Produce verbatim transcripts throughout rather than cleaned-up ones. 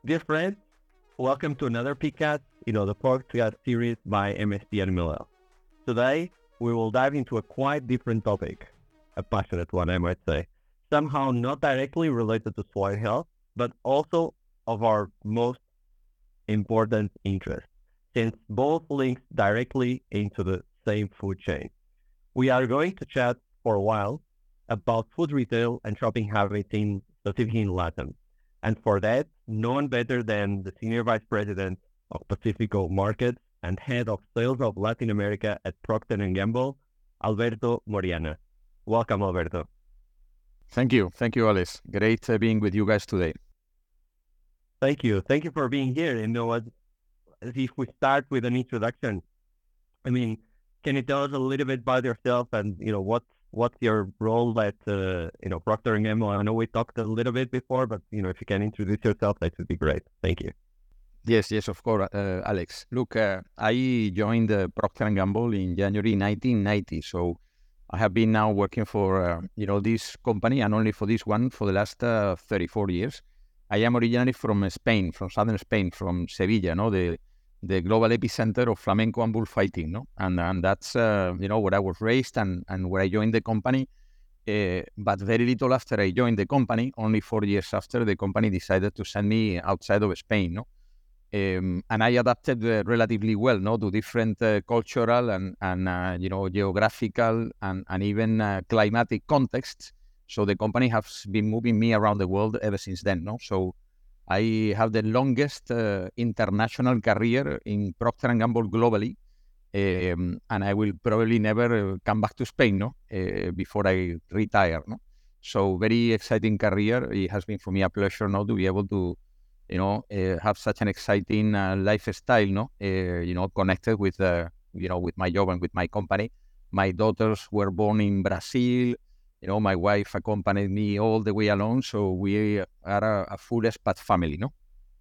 Dear friends, welcome to another podcast, you know, the podcast series by M S T and M L L. Today, we will dive into a quite different topic, a passionate one, I might say, somehow not directly related to soil health, but also of our most important interest, since both links directly into the same food chain. We are going to chat for a while about food retail and shopping habits in specifically in Latin. And for that, no one better than the Senior Vice President of Pacifico Markets and Head of Sales of Latin America at Procter and Gamble, Alberto Moriana. Welcome, Alberto. Thank you. Thank you, Alice. Great uh, being with you guys today. Thank you. Thank you for being here. You know what? If we start with an introduction, I mean, can you tell us a little bit about yourself and, you know, what what's your role at, uh, you know, Procter and Gamble? I know we talked a little bit before, but, you know, if you can introduce yourself, that would be great. Thank you. Yes, yes, of course, uh, Alex. Look, uh, I joined uh, Procter and Gamble in January nineteen ninety. So I have been now working for, uh, you know, this company and only for this one for the last uh, thirty-four years. I am originally from Spain, from southern Spain, from Sevilla, no, the the global epicenter of flamenco and bullfighting, no, and and that's uh, you know where I was raised and and where I joined the company. Uh, but very little after I joined the company, only four years after, the company decided to send me outside of Spain, no. Um, and I adapted uh, relatively well, no, to different uh, cultural and and uh, you know geographical and and even uh, climatic contexts. So the company has been moving me around the world ever since then, no. So I have the longest uh, international career in Procter and Gamble globally, um, and I will probably never uh, come back to Spain, no, uh, before I retire, no. So very exciting career. It has been for me a pleasure, no, to be able to, you know, uh, have such an exciting uh, lifestyle, no, uh, you know, connected with, uh, you know, with my job and with my company. My daughters were born in Brazil. You know, my wife accompanied me all the way along, so we are a, a full expat family, no?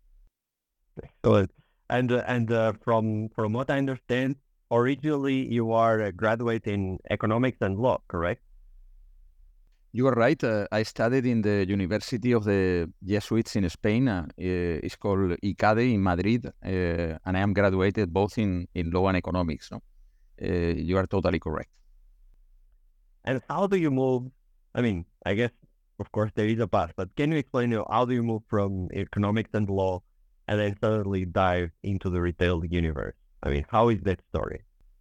Excellent. And uh, and uh, from from what I understand, originally you are a graduate in economics and law, correct? You are right. Uh, I studied in the University of the Jesuits in Spain. Uh, it's called ICADE in Madrid, uh, and I am graduated both in, in law and economics, no? Uh, you are totally correct. And how do you move? I mean, I guess, of course, there is a path, but can you explain, you know, how do you move from economics and law and then suddenly dive into the retail universe? I mean, how is that story?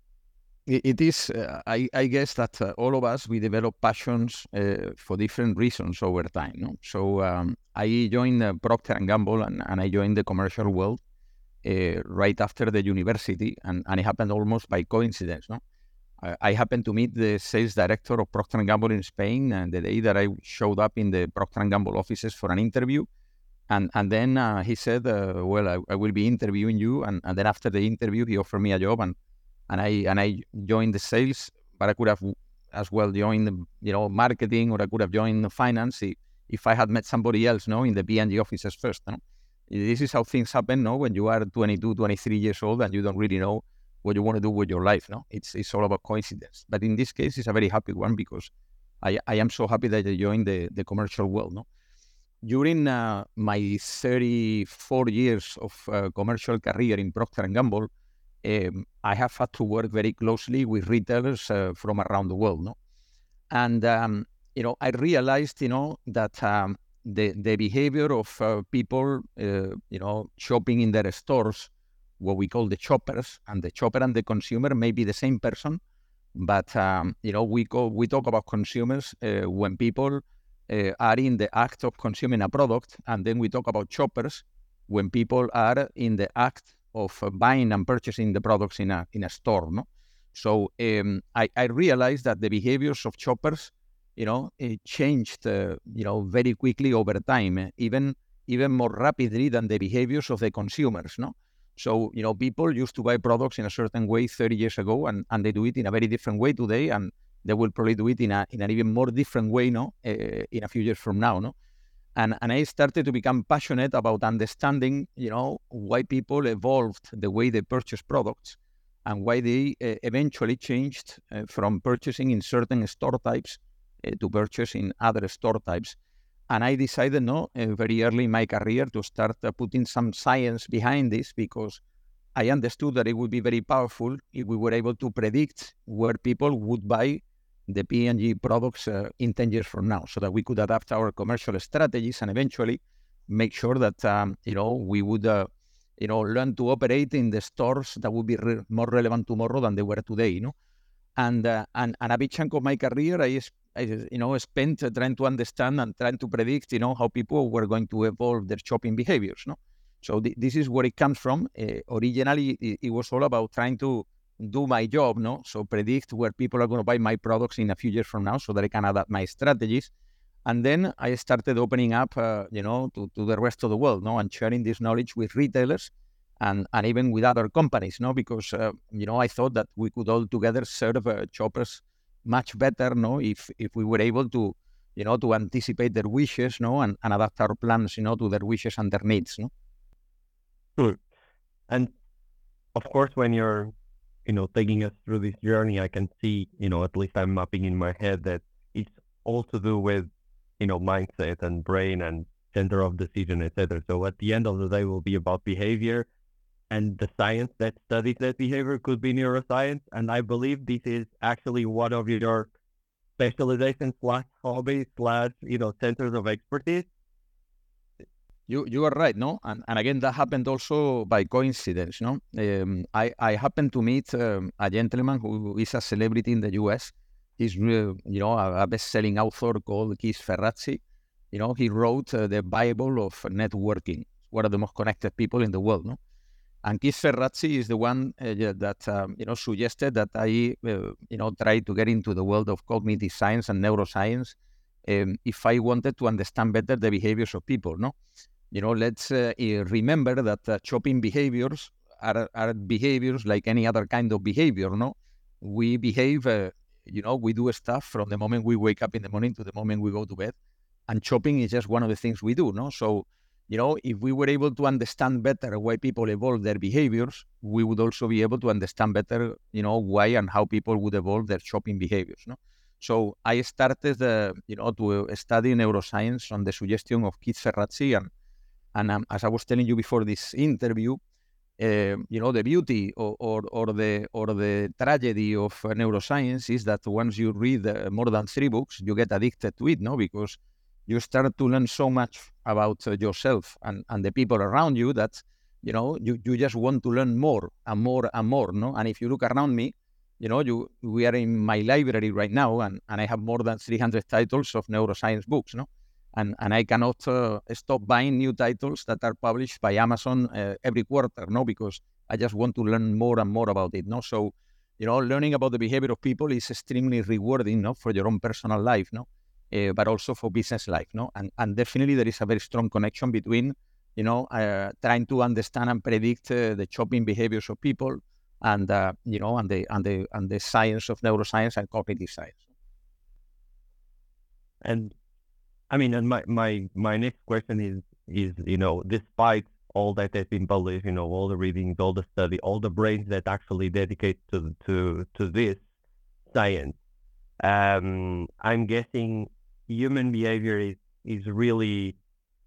It, it is, uh, I, I guess that uh, all of us, we develop passions uh, for different reasons over time, no? So um, I joined uh, Procter and Gamble and, and I joined the commercial world uh, right after the university, and, and it happened almost by coincidence, no? I happened to meet the sales director of Procter and Gamble in Spain, and the day that I showed up in the Procter and Gamble offices for an interview, and and then uh, he said, uh, "Well, I, I will be interviewing you," and, and then after the interview, he offered me a job, and and I and I joined the sales, but I could have as well joined, you know, marketing, or I could have joined finance if, if I had met somebody else, no, in the P and G offices first. No? This is how things happen, no, when you are twenty-two, twenty-three years old and you don't really know what you want to do with your life, no? It's it's all about coincidence. But in this case, it's a very happy one because I, I am so happy that I joined the, the commercial world, no? During uh, my thirty-four years of uh, commercial career in Procter and Gamble, um, I have had to work very closely with retailers uh, from around the world, no? And, um, you know, I realized, you know, that um, the, the behavior of uh, people, uh, you know, shopping in their stores, what we call the shoppers, and the shopper and the consumer may be the same person, but um, you know we go we talk about consumers uh, when people uh, are in the act of consuming a product, and then we talk about shoppers when people are in the act of uh, buying and purchasing the products in a in a store. No, so um, I, I realized that the behaviors of shoppers, you know, it changed, uh, you know, very quickly over time, even even more rapidly than the behaviors of the consumers. No. So, you know, people used to buy products in a certain way thirty years ago, and, and they do it in a very different way today, and they will probably do it in a in an even more different way, no, uh, in a few years from now, no. And and I started to become passionate about understanding, you know, why people evolved the way they purchase products, and why they uh, eventually changed uh, from purchasing in certain store types uh, to purchase in other store types. and I decided, no, uh, very early in my career to start uh, putting some science behind this, because I understood that it would be very powerful if we were able to predict where people would buy the P and G products uh, in ten years from now, so that we could adapt our commercial strategies and eventually make sure that, um, you know, we would, uh, you know, learn to operate in the stores that would be re- more relevant tomorrow than they were today, you know. And, uh, and, and a big chunk of my career, I, I you know, spent uh, trying to understand and trying to predict, you know, how people were going to evolve their shopping behaviors, no? So th- this is where it comes from. Uh, originally, it, it was all about trying to do my job, no? So predict where people are going to buy my products in a few years from now, so that I can adapt my strategies. And then I started opening up, uh, you know, to, to the rest of the world, no, and sharing this knowledge with retailers and, and even with other companies, no, because uh, you know, I thought that we could all together serve uh, shoppers much better, no, if if we were able to, you know, to anticipate their wishes, no, and, and adapt our plans, you know, to their wishes and their needs, no. Sure. And of course, when you're, you know, taking us through this journey, I can see, you know, at least I'm mapping in my head that it's all to do with, you know, mindset and brain and center of decision, et cetera. So at the end of the day, will be about behavior, and the science that studies that behavior could be neuroscience. And I believe this is actually one of your specializations slash hobbies slash, you know, centers of expertise. You you are right, no? And and again, that happened also by coincidence, no? Um, I, I happened to meet um, a gentleman who is a celebrity in the U S. He's, uh, you know, a, a best-selling author called Keith Ferrazzi. You know, he wrote uh, the Bible of networking, one of the most connected people in the world, no? And Keith Ferrazzi is the one uh, that, um, you know, suggested that I, uh, you know, try to get into the world of cognitive science and neuroscience um, if I wanted to understand better the behaviors of people, no? You know, let's uh, remember that uh, shopping behaviors are, are behaviors like any other kind of behavior, no? We behave, uh, you know, we do stuff from the moment we wake up in the morning to the moment we go to bed. And shopping is just one of the things we do, no? So, you know, if we were able to understand better why people evolve their behaviors, we would also be able to understand better, you know, why and how people would evolve their shopping behaviors, no? So I started, uh, you know, to study neuroscience on the suggestion of Keith Ferrazzi. And And um, as I was telling you before this interview, uh, you know, the beauty or, or, or the or the tragedy of uh, neuroscience is that once you read uh, more than three books, you get addicted to it, no? Because you start to learn so much about uh, yourself and, and the people around you that, you know, you, you just want to learn more and more and more, no? And if you look around me, you know, you we are in my library right now, and, and I have more than three hundred titles of neuroscience books, no? And, and I cannot uh, stop buying new titles that are published by Amazon uh, every quarter, no? Because I just want to learn more and more about it, no? So, you know, learning about the behavior of people is extremely rewarding, no? For your own personal life, no? Uh, but also for business life, no? And, and definitely there is a very strong connection between, you know, uh, trying to understand and predict uh, the shopping behaviors of people and, uh, you know, and the, and, the, and the science of neuroscience and cognitive science. And I mean, and my, my, my next question is, is, you know, despite all that has been published, you know, all the readings, all the study, all the brains that actually dedicate to, to, to this science, um, I'm guessing human behavior is, is really,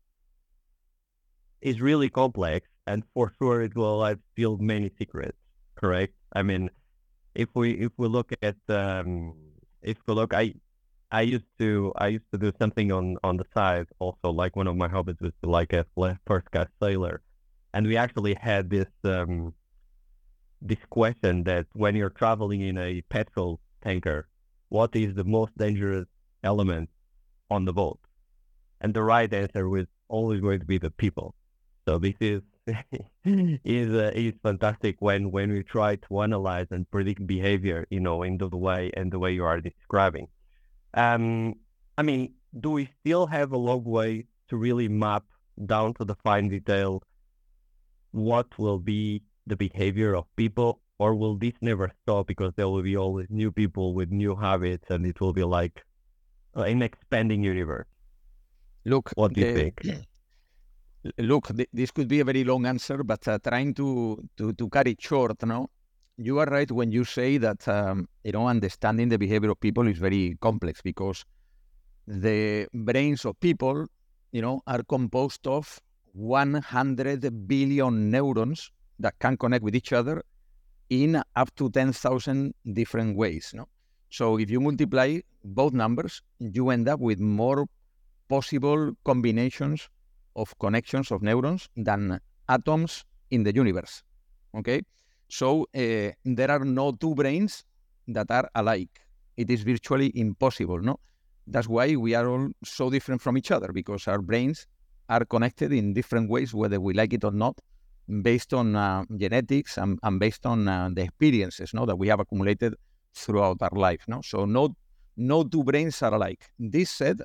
is really complex, and for sure it will have still many secrets, correct? I mean, if we, if we look at, um, if we look, I, I used to I used to do something on, on the side also, like one of my hobbies was to like a first class sailor, and we actually had this um, this question that when you're traveling in a petrol tanker, what is the most dangerous element on the boat? And the right answer was always going to be the people. So this is is uh, is fantastic when when we try to analyze and predict behavior, you know, in the way and the way you are describing. Um, I mean, do we still have a long way to really map down to the fine detail what will be the behavior of people, or will this never stop because there will be always new people with new habits, and it will be like an expanding universe? Look, what do you uh, think? Look, th- this could be a very long answer, but uh, trying to, to to cut it short, no? You are right when you say that um, you know, understanding the behavior of people is very complex, because the brains of people, you know, are composed of one hundred billion neurons that can connect with each other in up to ten thousand different ways. No? So if you multiply both numbers, you end up with more possible combinations of connections of neurons than atoms in the universe. Okay? So uh, there are no two brains that are alike. It is virtually impossible, no? That's why we are all so different from each other, because our brains are connected in different ways, whether we like it or not, based on uh, genetics and, and based on uh, the experiences, no, that we have accumulated throughout our life. No? So no, no two brains are alike. This said,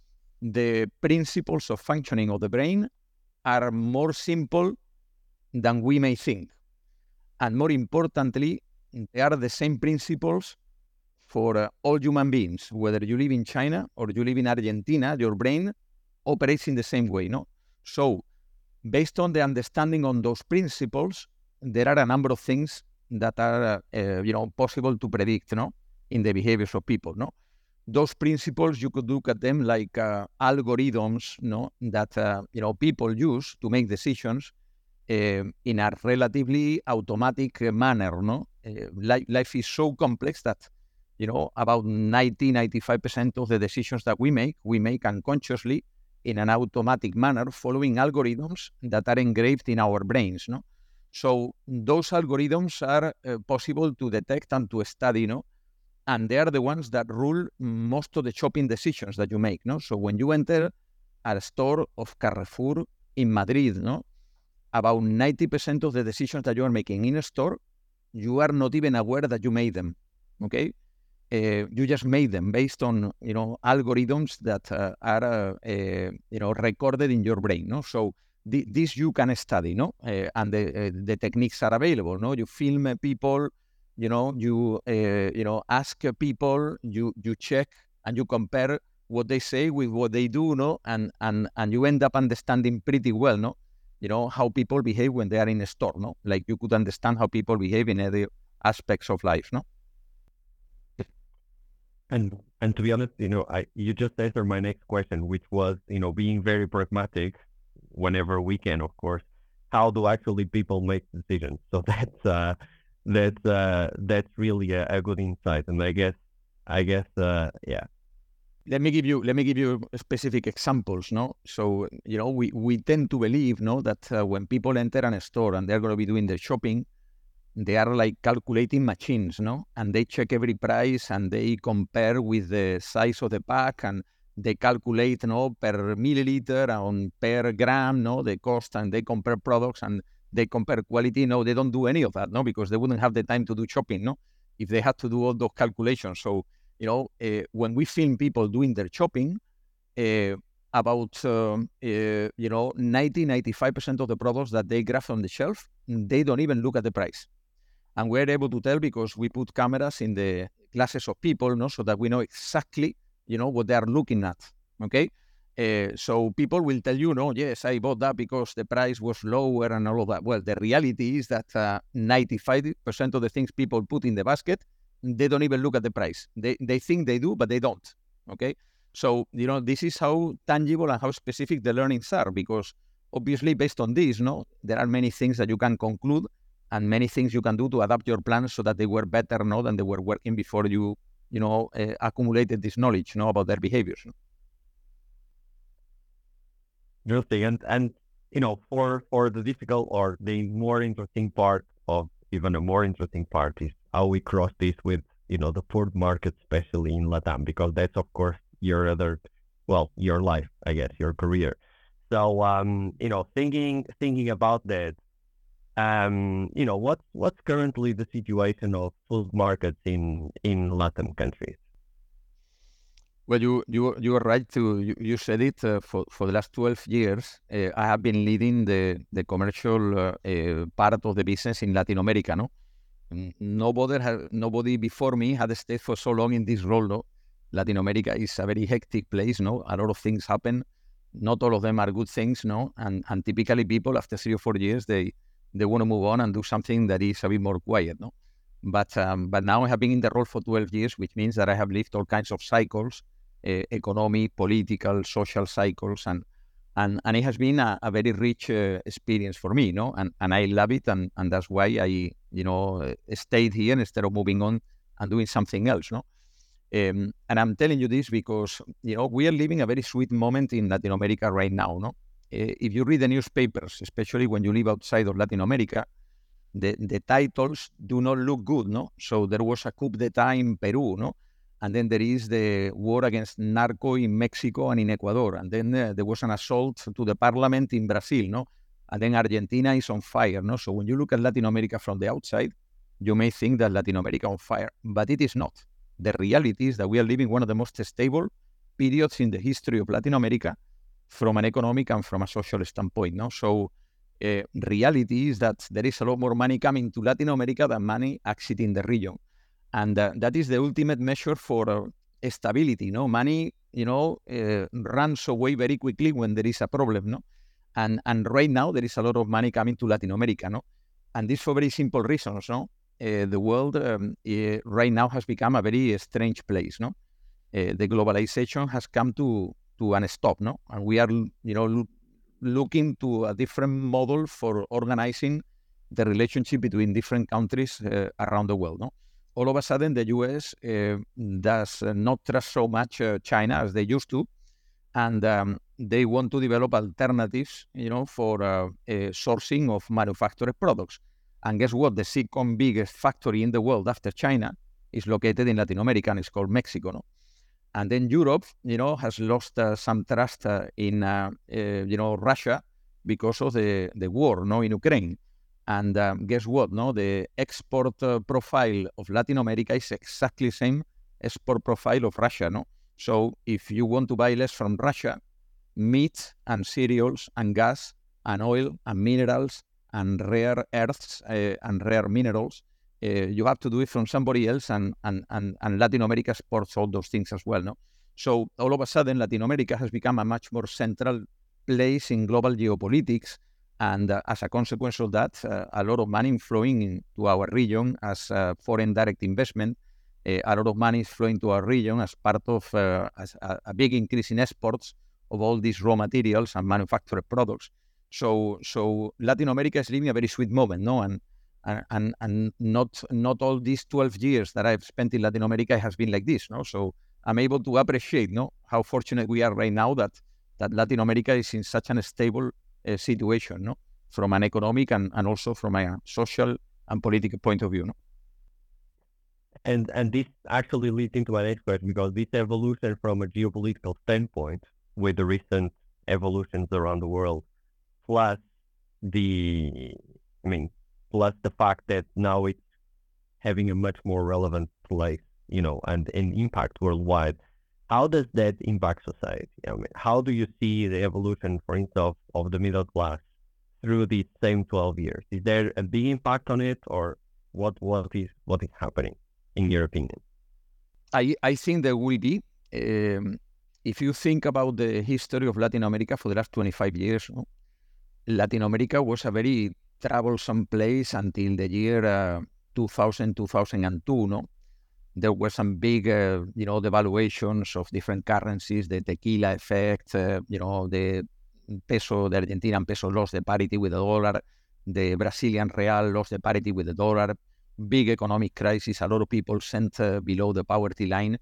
the principles of functioning of the brain are more simple than we may think. And more importantly, they are the same principles for uh, all human beings. Whether you live in China or you live in Argentina, your brain operates in the same way. No? So based on the understanding on those principles, there are a number of things that are uh, uh, you know, possible to predict, no, in the behaviors of people. No, those principles, you could look at them like uh, algorithms, no, that uh, you know, people use to make decisions uh, in a relatively automatic manner. No, uh, life, life is so complex that, you know, about ninety, ninety-five percent of the decisions that we make, we make unconsciously in an automatic manner, following algorithms that are engraved in our brains. No, so those algorithms are uh, possible to detect and to study. No, and they are the ones that rule most of the shopping decisions that you make. No, so when you enter a store of Carrefour in Madrid, no, about ninety percent of the decisions that you are making in a store, you are not even aware that you made them. Okay. Uh, you just made them based on, you know, algorithms that uh, are, uh, uh, you know, recorded in your brain. No, so th- this you can study, no, uh, and the uh, the techniques are available. No, you film uh, people, you know, you uh, you know, ask uh, people, you you check and you compare what they say with what they do, no, and and and you end up understanding pretty well, no, you know, how people behave when they are in a store, no, like you could understand how people behave in other aspects of life, no. And and to be honest, you know, I you just answered my next question, which was, you know, being very pragmatic whenever we can, of course. How do actually people make decisions? So that's uh, that's uh, that's really a, a good insight. And I guess I guess uh, yeah. Let me give you let me give you specific examples. No, so you know, we we tend to believe, no, that uh, when people enter a store and they're going to be doing their shopping, they are like calculating machines, no? And they check every price and they compare with the size of the pack and they calculate, no, per milliliter and per gram, no, the cost, and they compare products and they compare quality. No, they don't do any of that, no, because they wouldn't have the time to do shopping, no, if they had to do all those calculations. So, you know, uh, when we film people doing their shopping, uh, about, um, uh, you know, ninety, ninety-five percent of the products that they grab on the shelf, they don't even look at the price. And we're able to tell because we put cameras in the classes of people, no, so that we know exactly, you know, what they are looking at, okay? Uh, so people will tell you, no, yes, I bought that because the price was lower and all of that. Well, the reality is that uh, ninety-five percent of the things people put in the basket, they don't even look at the price. They they think they do, but they don't, okay? So, you know, this is how tangible and how specific the learnings are, because obviously based on this, no, there are many things that you can conclude and many things you can do to adapt your plans so that they were better, no, than they were working before you, you know, uh, accumulated this knowledge, no, about their behaviors. No? Interesting. And and you know, for for the difficult or the more interesting part of even a more interesting part is how we cross this with, you know, the food market, especially in Latam, because that's of course your other, well, your life, I guess, your career. So um, you know, thinking thinking about that. Um, you know, what's what's currently the situation of food markets in in Latin countries? Well, you you you are right to you, you said it. Uh, for for the last twelve years, uh, I have been leading the the commercial uh, uh, part of the business in Latin America. No, nobody had, nobody before me had stayed for so long in this role. No, Latin America is a very hectic place. No, a lot of things happen. Not all of them are good things. No, and and typically people after three or four years they they want to move on and do something that is a bit more quiet, no? But um, but now I have been in the role for twelve years, which means that I have lived all kinds of cycles uh, economy, political, social cycles, and and and it has been a, a very rich uh, experience for me, no, and and I love it, and and that's why I, you know, uh, stayed here instead of moving on and doing something else, no. Um, and I'm telling you this because, you know, we are living a very sweet moment in Latin America right now, no? Uh, if you read the newspapers, especially when you live outside of Latin America, the, the titles do not look good, no? So there was a coup d'etat in Peru, no? And then there is the war against narco in Mexico and in Ecuador. And then uh, there was an assault to the parliament in Brazil, no? And then Argentina is on fire, no? So when you look at Latin America from the outside, you may think that Latin America on fire, but it is not. The reality is that we are living one of the most stable periods in the history of Latin America from an economic and from a social standpoint, no? So uh, reality is that there is a lot more money coming to Latin America than money exiting the region. And uh, that is the ultimate measure for uh, stability, no? Money, you know, uh, runs away very quickly when there is a problem, no? And, and right now there is a lot of money coming to Latin America, no? And this for very simple reasons, no? Uh, the world um, uh, right now has become a very strange place, no? Uh, the globalization has come to to an stop, no? And we are, you know, lo- looking to a different model for organizing the relationship between different countries uh, around the world, no? All of a sudden, the U S uh, does not trust so much uh, China as they used to, and um, they want to develop alternatives, you know, for uh, uh, sourcing of manufactured products. And guess what? The second biggest factory in the world after China is located in Latin America, and it's called Mexico, no? And then Europe, you know, has lost uh, some trust uh, in, uh, uh, you know, Russia because of the, the war, no, in Ukraine. And um, guess what, no? The export uh, profile of Latin America is exactly the same export profile of Russia, no? So if you want to buy less from Russia, meat and cereals and gas and oil and minerals and rare earths uh, and rare minerals, uh, you have to do it from somebody else, and, and, and, and Latin America exports all those things as well, no? So all of a sudden, Latin America has become a much more central place in global geopolitics, and uh, as a consequence of that, uh, a lot of money flowing into our region as uh, foreign direct investment, uh, a lot of money is flowing to our region as part of uh, as a, a big increase in exports of all these raw materials and manufactured products. So, so Latin America is living a very sweet moment, no? And and and not not all these twelve years that I've spent in Latin America has been like this, no? So I'm able to appreciate, no, how fortunate we are right now that that Latin America is in such a stable uh, situation, no, from an economic and, and also from a social and political point of view, no. And and this actually leads into my next question, because this evolution from a geopolitical standpoint, with the recent evolutions around the world, plus the, I mean, plus the fact that now it's having a much more relevant place, you know, and an impact worldwide. How does that impact society? I mean, how do you see the evolution, for instance, of, of the middle class through these same twelve years? Is there a big impact on it, or what what is what is happening, in your opinion? I, I think there will be. Um, if you think about the history of Latin America for the last twenty-five years, no? Latin America was a very troublesome place until the year uh, two thousand, two thousand two, no? There were some big, uh, you know, devaluations of different currencies, the tequila effect, uh, you know, the peso, the Argentinian peso lost the parity with the dollar, the Brazilian real lost the parity with the dollar, big economic crisis, a lot of people sent uh, below the poverty line.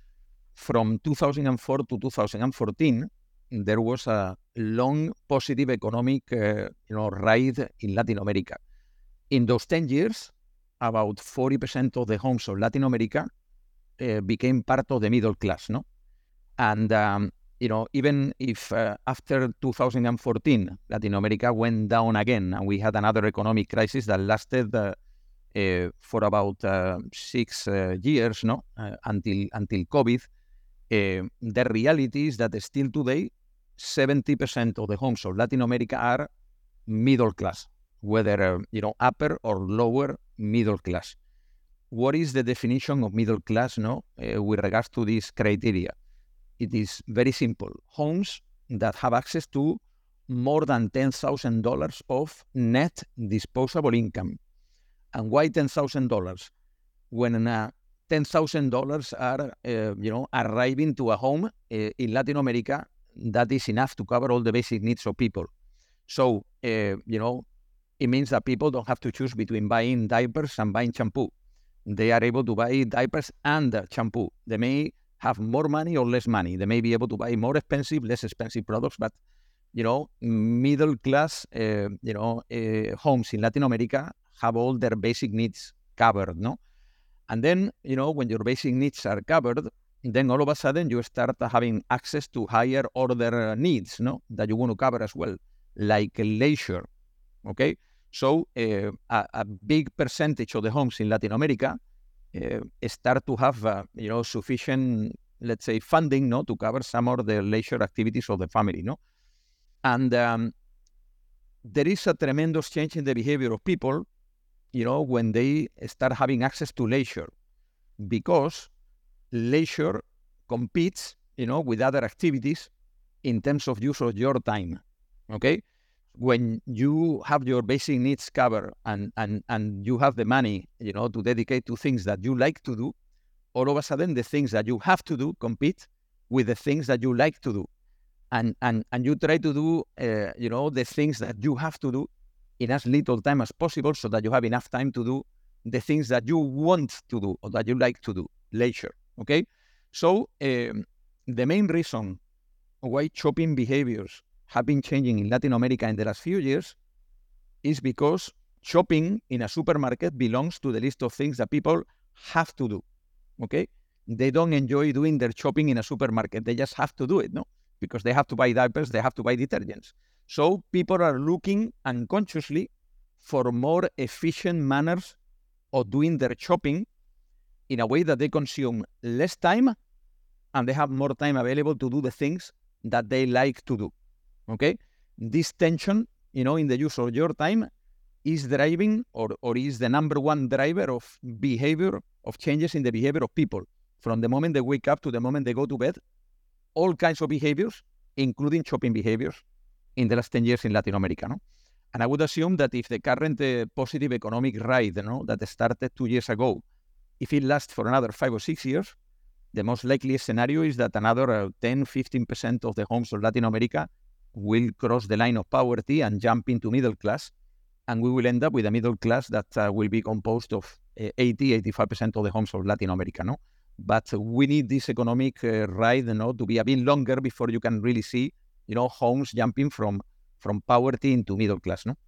From two thousand four to two thousand fourteen, there was a long positive economic, uh, you know, ride in Latin America. In those ten years, about forty percent of the homes of Latin America uh, became part of the middle class, no? And, um, you know, even if uh, after two thousand fourteen, Latin America went down again, and we had another economic crisis that lasted uh, uh, for about uh, six uh, years, no? Uh, until, until COVID, uh, the reality is that still today, seventy percent of the homes of Latin America are middle class, whether, uh, you know, upper or lower middle class. What is the definition of middle class, no, uh, with regards to this criteria? It is very simple. Homes that have access to more than ten thousand dollars of net disposable income. And why ten thousand dollars? When a ten thousand dollars are, uh, you know, arriving to a home uh, in Latin America that is enough to cover all the basic needs of people. So, uh, you know, it means that people don't have to choose between buying diapers and buying shampoo. They are able to buy diapers and uh, shampoo. They may have more money or less money. They may be able to buy more expensive, less expensive products, but, you know, middle class, uh, you know, uh, homes in Latin America have all their basic needs covered, no? And then, you know, when your basic needs are covered, then all of a sudden you start having access to higher order needs, no, that you want to cover as well, like leisure, okay? So uh, a, a big percentage of the homes in Latin America uh, start to have, uh, you know, sufficient, let's say, funding, no, to cover some of the leisure activities of the family, no? And um, there is a tremendous change in the behavior of people, you know, when they start having access to leisure, because leisure competes, you know, with other activities in terms of use of your time, okay? When you have your basic needs covered and, and, and you have the money, you know, to dedicate to things that you like to do, all of a sudden the things that you have to do compete with the things that you like to do. And, and, and you try to do, uh, you know, the things that you have to do in as little time as possible so that you have enough time to do the things that you want to do or that you like to do, leisure, okay? So um, the main reason why shopping behaviors have been changing in Latin America in the last few years is because shopping in a supermarket belongs to the list of things that people have to do, okay? They don't enjoy doing their shopping in a supermarket. They just have to do it, no? Because they have to buy diapers, they have to buy detergents. So people are looking unconsciously for more efficient manners of doing their shopping in a way that they consume less time and they have more time available to do the things that they like to do, okay? This tension, you know, in the use of your time is driving or, or is the number one driver of behavior, of changes in the behavior of people. From the moment they wake up to the moment they go to bed, all kinds of behaviors, including shopping behaviors, in the last ten years in Latin America, no? And I would assume that if the current uh, positive economic ride, you know, that started two years ago, if it lasts for another five or six years, the most likely scenario is that another uh, ten, fifteen percent of the homes of Latin America will cross the line of poverty and jump into middle class. And we will end up with a middle class that uh, will be composed of uh, eighty, eighty-five percent of the homes of Latin America, no? But uh, we need this economic uh, ride, you know, to be a bit longer before you can really see, you know, homes jumping from, from poverty into middle class, no?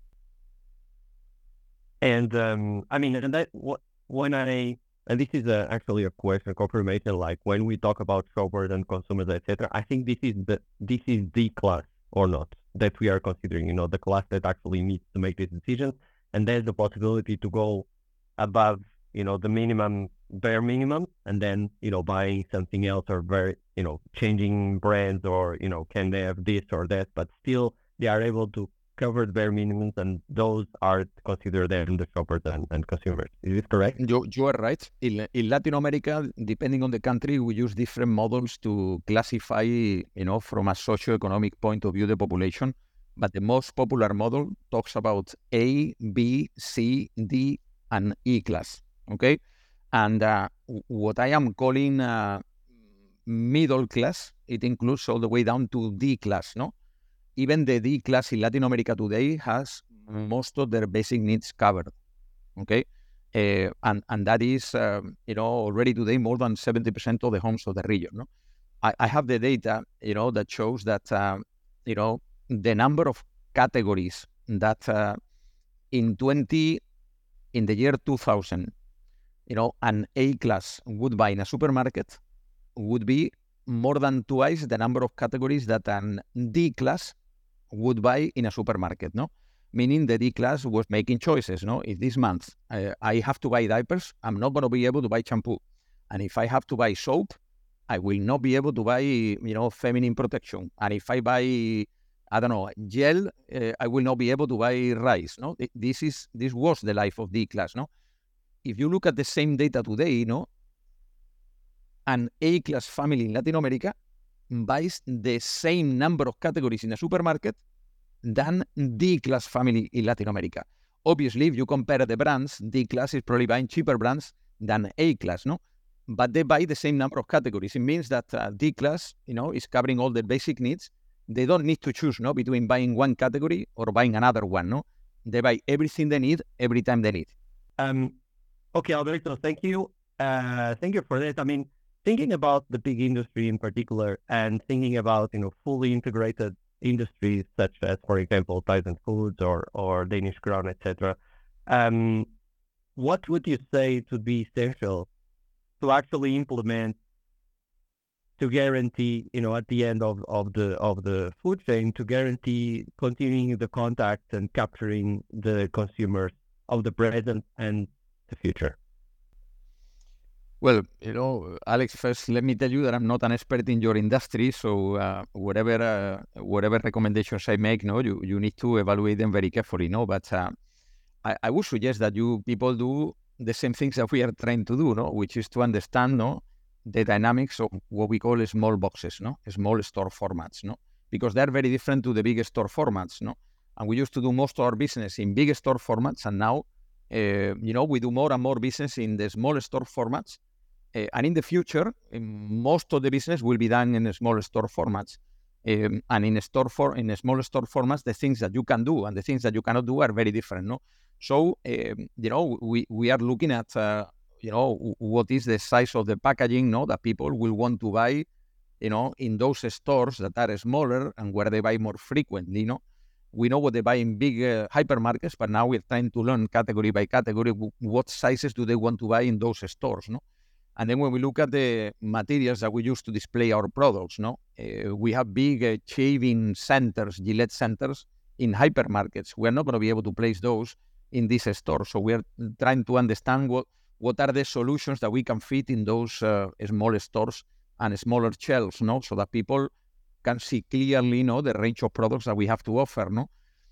And um, I mean, and that when I, and this is a, actually a question, confirmation, like when we talk about shoppers and consumers, et cetera, I think this is the, this is the class or not that we are considering, you know, the class that actually needs to make these decisions. And there's the possibility to go above, you know, the minimum, bare minimum, and then, you know, buying something else or very, you know, changing brands or, you know, can they have this or that, but still they are able to cover the bare minimums, and those are considered then the shoppers and, and consumers. Is this correct? You, you are right. In, in Latin America, depending on the country, we use different models to classify, you know, from a socioeconomic point of view, the population. But the most popular model talks about A, B, C, D, and E class, okay? And uh, what I am calling uh, middle class, it includes all the way down to D class, no? Even the D class in Latin America today has most of their basic needs covered, okay? Uh, and, and that is, um, you know, already today more than seventy percent of the homes of the region, no? I, I have the data, you know, that shows that, uh, you know, the number of categories that uh, in twenty, in the year two thousand, you know, an A class would buy in a supermarket would be more than twice the number of categories that an D class would buy in a supermarket, no? Meaning the D class was making choices, no? If this month uh, I have to buy diapers, I'm not going to be able to buy shampoo. And if I have to buy soap, I will not be able to buy, you know, feminine protection. And if I buy, I don't know, gel, uh, I will not be able to buy rice, no? This is, this was the life of D class, no? If you look at the same data today, you know, an A-class family in Latin America buys the same number of categories in a supermarket than D-class family in Latin America. Obviously, if you compare the brands, D-class is probably buying cheaper brands than A-class, no? But they buy the same number of categories. It means that uh, D-class, you know, is covering all their basic needs. They don't need to choose, no, between buying one category or buying another one, no? They buy everything they need every time they need. Um, okay, Alberto, thank you. Uh, thank you for that. I mean, thinking about the pig industry in particular, and thinking about, you know, fully integrated industries such as, for example, Tyson Foods or or Danish Crown, et cetera. Um, what would you say to be essential to actually implement to guarantee, you know, at the end of, of the of the food chain, to guarantee continuing the contact and capturing the consumers of the present and the future? Well, you know, Alex, first let me tell you that I'm not an expert in your industry, so uh, whatever uh, whatever recommendations I make, no, you, you need to evaluate them very carefully, no. But uh, I, I would suggest that you people do the same things that we are trying to do, no, which is to understand, no, the dynamics of what we call small boxes, no, small store formats, no, because they're very different to the big store formats, no. And we used to do most of our business in big store formats, and now, uh, you know, we do more and more business in the small store formats. Uh, and in the future, most of the business will be done in small store formats. Um, and in a store for in a small store formats, the things that you can do and the things that you cannot do are very different, no. So, um, you know, we we are looking at, uh, you know, what is the size of the packaging, no, that people will want to buy, you know, in those stores that are smaller and where they buy more frequently, no. We know what they buy in big uh, hypermarkets, but now we're trying to learn category by category what sizes do they want to buy in those stores, no. And then when we look at the materials that we use to display our products, no, uh, we have big uh, shaving centers, Gillette centers in hypermarkets. We're not going to be able to place those in this store. So we're trying to understand what, what are the solutions that we can fit in those uh, small stores and smaller shelves, no, so that people can see clearly, no, the range of products that we have to offer, no.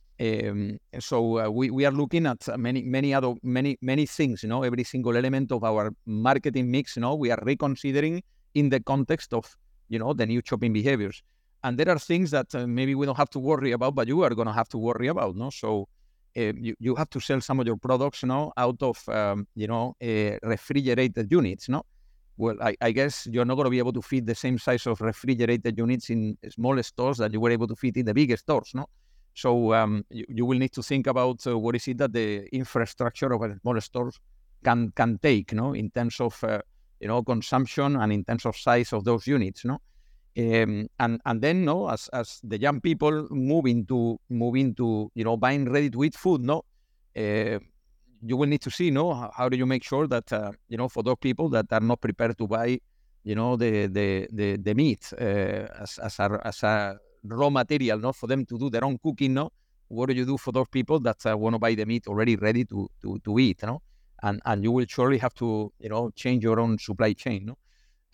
Um, so uh, we, we are looking at many many other many many things, you know, every single element of our marketing mix, you know, we are reconsidering in the context of, you know, the new shopping behaviors. And there are things that uh, maybe we don't have to worry about, but you are going to have to worry about, no. So uh, you, you have to sell some of your products, you know, out of um, you know uh, refrigerated units, no. Well, I, I guess you're not going to be able to fit the same size of refrigerated units in small stores that you were able to fit in the big stores, no. So um, you, you will need to think about uh, what is it that the infrastructure of a small store can can take, no, in terms of uh, you know consumption and in terms of size of those units, no. Um, and and then, no, as as the young people move into move into you know buying ready to eat food, no, uh, you will need to see, no, how, how do you make sure that uh, you know for those people that are not prepared to buy, you know, the the the, the meat uh, as as a, as a raw material, no, for them to do their own cooking, no. What do you do for those people that uh, want to buy the meat already ready to to to eat, no? And and you will surely have to, you know, change your own supply chain, no.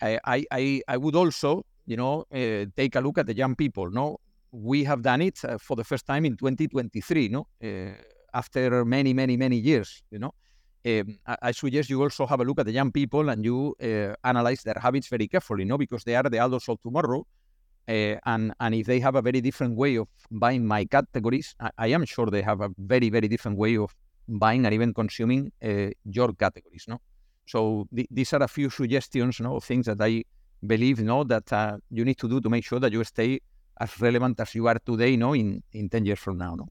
I I I would also, you know, uh, take a look at the young people, no. We have done it uh, for the first time in twenty twenty-three, no, uh, after many many many years, you know. Um, I, I suggest you also have a look at the young people and you uh, analyze their habits very carefully, no, because they are the adults of tomorrow. Uh, and and if they have a very different way of buying my categories, I, I am sure they have a very, very different way of buying and even consuming uh, your categories, no? So th- these are a few suggestions, no, of things that I believe, no, that uh, you need to do to make sure that you stay as relevant as you are today, no, in, in ten years from now, no?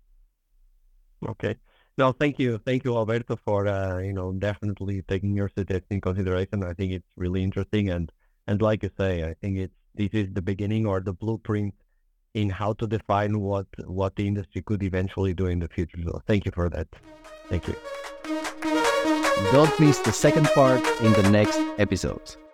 Okay. No, thank you. Thank you, Alberto, for, uh, you know, definitely taking your suggestion in consideration. I think it's really interesting. And, and like you say, I think it's, this is the beginning or the blueprint in how to define what what the industry could eventually do in the future. So thank you for that. Thank you. Don't miss the second part in the next episode.